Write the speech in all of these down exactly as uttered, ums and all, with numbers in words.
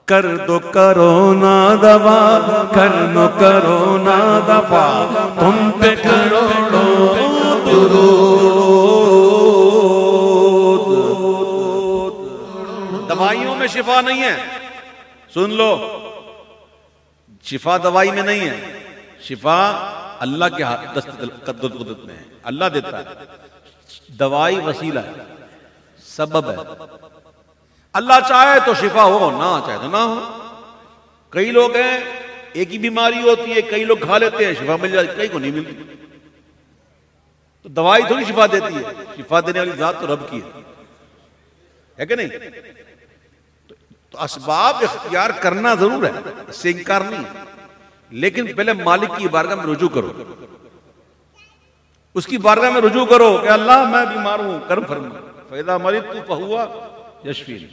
कर दो करोना दवा, कर नो करोना दवा, तुम पे करोड़ों दुरूद। दवाइयों में शिफा नहीं है, सुन लो, शिफा दवाई में नहीं है, शिफा अल्लाह के कुदरत में है, अल्लाह देता है। दवाई वसीला है, सबब है। अल्लाह चाहे तो शिफा हो, ना चाहे तो ना हो। कई लोग हैं एक ही बीमारी होती है, कई लोग खा लेते हैं शिफा मिल जाती है, कई को नहीं मिलती। तो दवाई थोड़ी शिफा देती है, शिफा देने वाली जात तो रब की है, है कि नहीं? तो, तो असबाब इख्तियार करना जरूर है, इससे इनकार नहीं, लेकिन पहले मालिक की बारगाह में रुजू करो, उसकी बारगाह में रुजू करो कि अल्लाह मैं बीमार हूं, कर्म फरमा, फैदा मरीद तू फहुआ यशफीन।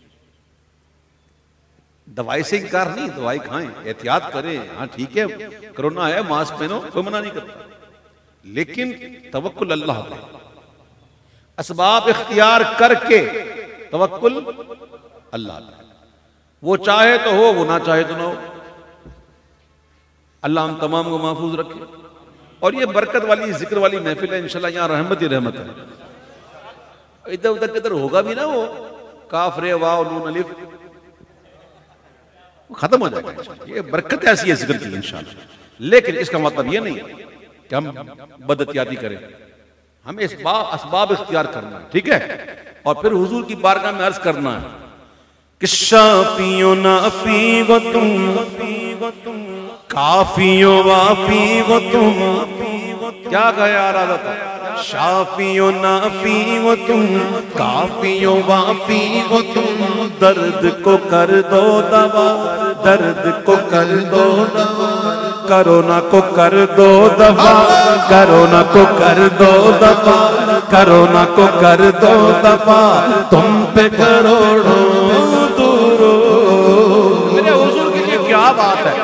दवाई से इनकार नहीं, दवाई खाएं, एहतियात करें, हाँ ठीक है कोरोना है मास्क पहनो, कोई मना नहीं करता, लेकिन तवक्कुल अल्लाह पे, असबाब इख्तियार करके तवक्कुल अल्लाह पे। वो चाहे तो हो, वो ना चाहे तो ना हो। अल्लाह हम तमाम को महफूज रखे। और ये बरकत वाली जिक्र वाली महफिल है, इंशाल्लाह यहाँ रहमत ही रहमत है। इधर उधर किधर होगा भी ना वो काफ रे वाव नून अलिफ, खत्म हो जाएगा। ये बरकत ऐसी है जिक्र की इंशाल्लाह, लेकिन इसका मतलब ये नहीं कि हम बदअतियाती करें, हमें इस असबाब इख्तियार करना है, ठीक है? और फिर हुजूर की बारगाह में अर्ज करना है कि शाफियो नाफी व तुम, काफियो वाफी व तुम। क्या गया आराधा था? शाफियो नाफी व तुम, काफियो वाफी व तुम। दर्द को कर दो दवा, दर्द को कर दो दवा, कोरोना को कर दो दवा, कोरोना को कर दो दवा, कोरोना को कर दो दवा, तुम पे करोड़ों दुरूद। मेरे हुजूर के लिए क्या बात है?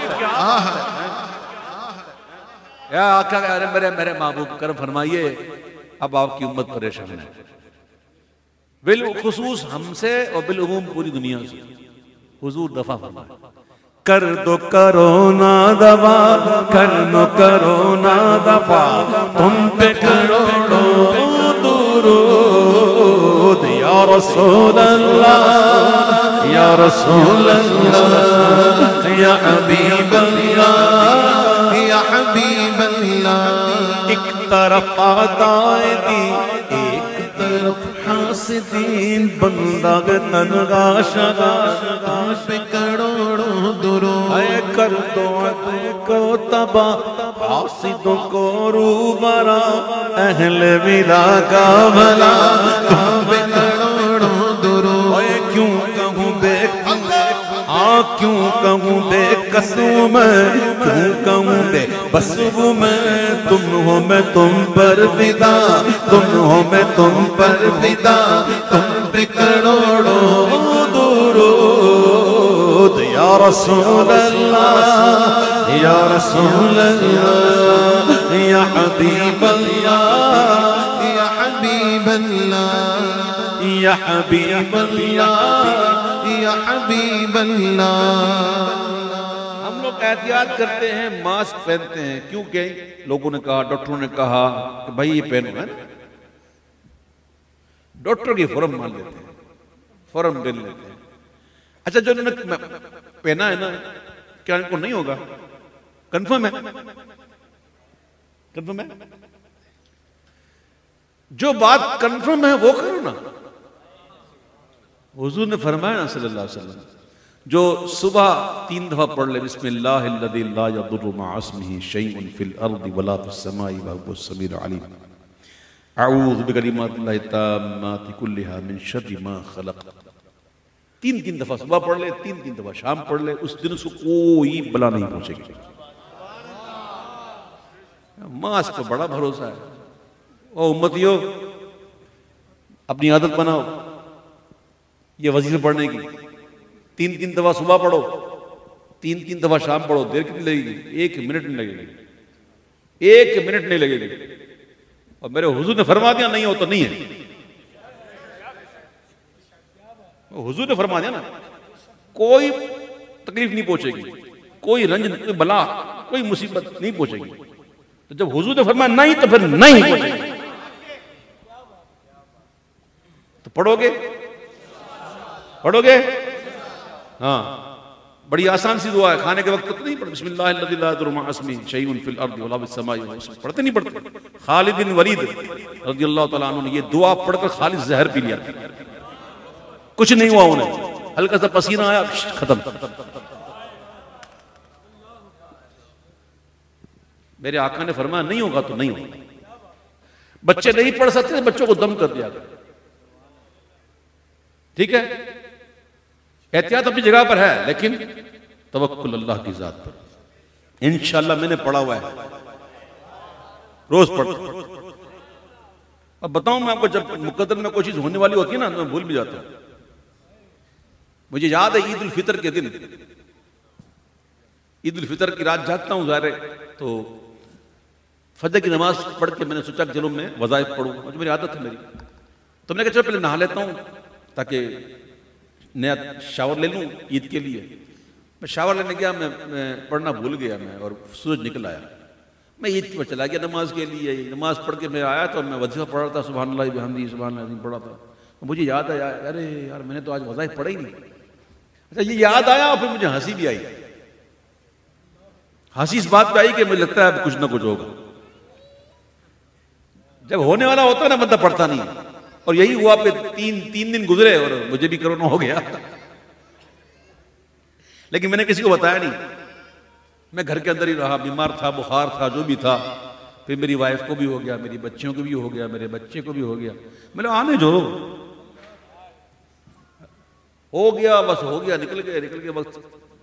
या आका, अरे मेरे मेरे महबूब कर फरमाइए, अब आपकी उम्मत परेशान है, बिल खुसूस हमसे और बिल उमूम पूरी दुनिया से। हुजूर दफा फरमाए, कर दो करोना दवा, कर नो करोना दवा, तुम पे करोड़ों दुरूद। या रसूल अल्लाह, या रसूल अल्लाह, या हबीब अल्लाह, या हबीब अल्लाह। एक तरफ आदाए दी, एक तरफ हासिदीन, बंदा तनगा शगा पे करोड़ों दुरूद। कर दो को तबा, हासिदों को रूबरा, अहले विदा का भला, तुम पे करोड़ों दुरूद। क्यों कहूँ बे, हाँ क्यों कहूँ बेकसूं मैं, क्यों कहूँ बेबसू मैं। तुम हो मैं तुम पर फिदा, तुम हो मैं तुम पर फिदा, तुम पे करोड़ों दुरूद। या रसूल अल्लाह, या रसूल अल्लाह, या हबीब अल्लाह, या हबीब अल्लाह, या हबीब अल्लाह, या हबीब अल्लाह। हम लोग एहतियात करते हैं, मास्क पहनते हैं, क्योंकि लोगों ने कहा, डॉक्टरों ने कहा कि भाई ये पहनो, है ना? डॉक्टर की फौरन मान लेते हैं, फौरन ले लेते हैं। अच्छा, जो उन्होंने पहना है ना, क्या इनको नहीं होगा? कंफर्म है, कंफर्म है। जो बात कंफर्म है वो करो ना। हुजूर ने फरमाया ना सल्लल्लाहु अलैहि वसल्लम, जो सुबह तीन दफा पढ़ ले बिस्मिल्लाहिल्लज़ी ला यदुर्रु मअ इस्मिही शैउन फिल अर्दि वला फिस समाई व हुवस समीउल अलीम, अऊज़ु बिकलिमातिल्लाहि ताम्माति कुल्लिहा मिन शर्रि मा खलक़। तीन तीन दफा सुबह पढ़ ले, तीन तीन दफा शाम पढ़ ले, उस दिन उसको कोई बला नहीं पहुंचेगी। मास्क पर बड़ा भरोसा है। ओ उम्मतियों, अपनी आदत बनाओ ये वजीफे पढ़ने की। तीन तीन दफा सुबह पढ़ो, तीन तीन दफा शाम पढ़ो। देर कितनी लगेगी? एक मिनट नहीं लगेगी, एक मिनट नहीं लगेगी। और मेरे हुजूर ने फरमा दिया नहीं हो तो नहीं है। हुजूर ने फरमा दिया ना, कोई तकलीफ नहीं पहुंचेगी, कोई रंज, कोई बला, कोई मुसीबत नहीं पहुंचेगी। तो जब हुजूर ने फरमाया नहीं तो फिर नहीं पहुंचेगी। तो पढ़ोगे पढ़ोगे हाँ, बड़ी आसान सी दुआ है, खाने के वक्त तो नहीं पढ़ते, बिस्मिल्लाहिर्रहमानिर्रहीम शैउन फिल अर्दि वला फिस समाई, पढ़ते नहीं पढ़ते। खालिद बिन वलीद रज़ियल्लाहु तआला अन्हु ने ये दुआ पढ़कर खालिद जहर पी लिया, कुछ नहीं हुआ उन्हें, हल्का सा पसीना आया, खत्म। मेरे आका ने फरमाया नहीं होगा तो नहीं होगा। बच्चे नहीं पढ़ सकते, बच्चों को दम कर दिया, ठीक है। एहतियात अपनी जगह पर है, लेकिन तवक्कुल अल्लाह की जात पर। इंशाअल्लाह मैंने पढ़ा हुआ है, रोज पढ़ता। अब बताऊं मैं आपको, जब मुकद्दर में कोई चीज होने वाली होती है ना, मैं भूल भी जाता हूं। मुझे याद है ईद उल फितर के दिन, ईद उल फितर की रात जागता हूं ज़ाहिर, तो फजर की नमाज पढ़ के मैंने सोचा चलो मैं वज़ाइफ पढ़ूं, मुझे मेरी आदत है मेरी। तो मैंने कहा चलो पहले नहा लेता हूं ताकि नया शावर ले लूं ईद के लिए। मैं शावर लेने गया, मैं, मैं पढ़ना भूल गया मैं, और सूरज निकल आया। मैं ईद पर चला गया नमाज के लिए। नमाज पढ़ के मैं आया तो मैं वजीफा पढ़ रहा था, सुभान अल्लाह बिहम्दिही सुभान अल्लाह पढ़ा था। तो मुझे याद आया, अरे यार मैंने तो आज वज़ाइफ पढ़ा ही नहीं। अच्छा ये याद आया, और फिर मुझे हंसी भी आई। हंसी इस बात पे आई कि मुझे लगता है कुछ ना कुछ होगा। जब होने वाला होता है ना, बंदा पढ़ता नहीं। और यही हुआ, पे तीन तीन दिन गुजरे और मुझे भी कोरोना हो गया। लेकिन मैंने किसी को बताया नहीं, मैं घर के अंदर ही रहा, बीमार था, बुखार था, जो भी था। फिर मेरी वाइफ को भी हो गया, मेरी बच्चियों को भी हो गया, मेरे बच्चे को भी हो गया। मैंने आने जो हो गया बस हो गया, निकल गया निकल गया वक्त।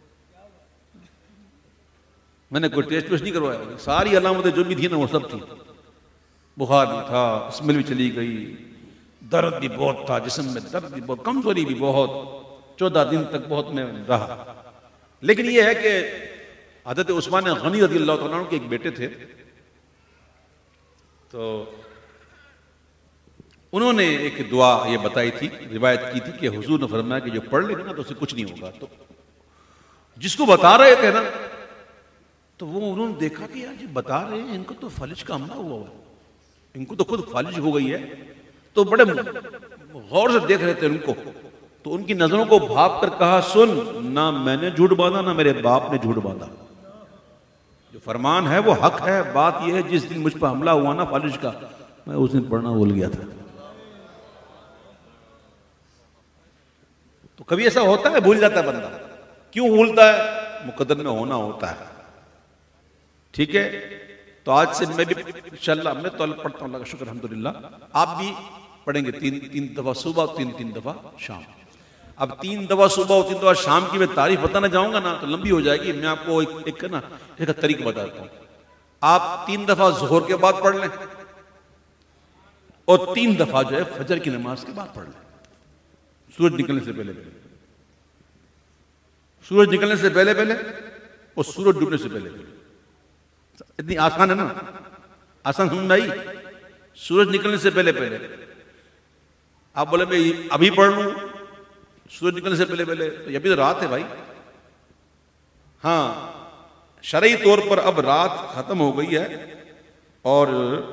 मैंने कोई टेस्ट वेस्ट नहीं करवाया, सारी अलामतें जो भी थी ना वो सब थी। बुखार भी था, स्मेल भी चली गई, दर्द भी बहुत था, जिस्म में दर्द भी बहुत, कमजोरी भी बहुत। चौदह दिन तक बहुत मैं रहा। लेकिन यह है कि हज़रत उस्मान गनी रज़ियल्लाहु तआला अन्हु के एक बेटे थे, तो उन्होंने एक दुआ ये बताई थी, रिवायत की थी कि हुजूर ने फरमाया कि जो पढ़ लेगा ना तो उसे कुछ नहीं होगा। तो जिसको बता रहे थे ना, तो वो उन्होंने देखा कि यार जी बता रहे हैं, इनको तो फालिज का हमला हुआ है, इनको तो खुद फालिज हो गई है। तो बड़े गौर से देख रहे थे उनको। तो उनकी नजरों को भाप कर कहा, सुन, ना मैंने झूठ बांधा ना मेरे बाप ने झूठ बांधा, जो फरमान है वो हक है। बात यह है जिस दिन मुझ पर हमला हुआ ना फालिज का, मैं उस दिन पढ़ना भूल गया था। तो कभी ऐसा होता है, भूल जाता है बंदा। क्यों भूलता है? मुकद्दर में होना होता है, ठीक है। तो आज से मैं भी इंशाअल्लाह, मैं तो पढ़ता हूँ, अल्लाह का शुक्र अल्हम्दुलिल्लाह। आप भी पढ़ेंगे तीन तीन दफा सुबह, तीन तीन दफा शाम। अब तीन दफा सुबह और तीन दफा शाम की मैं तारीफ बताना चाहूंगा ना तो लंबी हो जाएगी। मैं आपको एक, एक ना एक तरीका बताता हूँ। आप तीन दफा जोहर के बाद पढ़ लें और तीन दफा जो है फजर की नमाज के बाद पढ़ लें, सूरज निकलने से पहले पहले, सूरज निकलने से पहले पहले और सूरज डूबने से पहले पहले। इतनी आसान है ना, आसान समझ में आई? सूरज निकलने से पहले पहले। आप बोले मैं अभी पढ़ लूं सूरज निकलने से पहले पहले, तो ये भी तो रात है भाई। हाँ, शरई तौर पर अब रात खत्म हो गई है और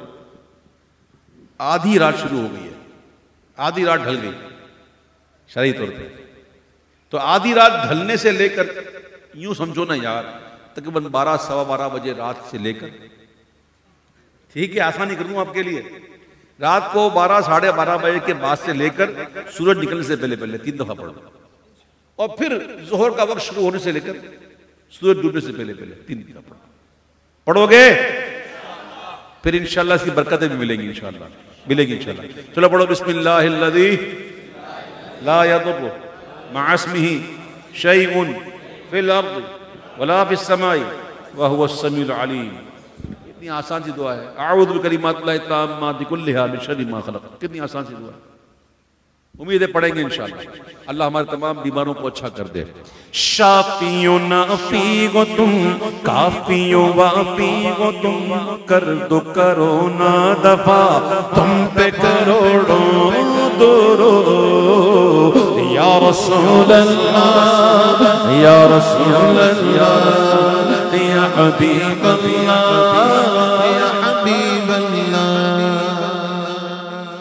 आधी रात शुरू हो गई है, आधी रात ढल गई शरई तौर पर। तो आधी रात ढलने से लेकर यूं समझो ना यार, तकरीबन बारह सवा बारह बजे रात से लेकर, ठीक है आसानी कर दूं आपके लिए, रात को बारह साढ़े बारह बजे के बाद से लेकर सूरज निकलने से पहले पहले तीन दफा पढ़ो, और फिर जोहर का वक्त शुरू होने से लेकर सूरज डूबने से पहले पहले तीन दफा पढ़ो। पढ़ोगे फिर इंशाअल्लाह इसकी बरकतें भी मिलेंगी, इंशाअल्लाह मिलेगी इंशाअल्लाह। चलो पढ़ो, बिस्मिल्लाहिल्लज़ी ला यदुर्रु मअ इस्मिही शैउन फिल अर्दि वला फिस समाई व हुवस समीउल अलीम। कितनी आसान सी दुआ है। अऊज़ु बिकलिमातिल्लाहि ताम्माति कुल्लिहा मिन शर्रि मा खलक़। कितनी आसान सी दुआ है। उम्मीद है पढ़ेंगे इंशाअल्लाह। अल्लाह हमारे तमाम बीमारों को अच्छा कर दे। शाफियो नाफी गो तुम, काफियो वाफी गो तुम, कर दो करो ना दफा तुम पे करोड़ों दुरूद या रसूल अल्लाह या रसूल अल्लाह या हबीब अल्लाह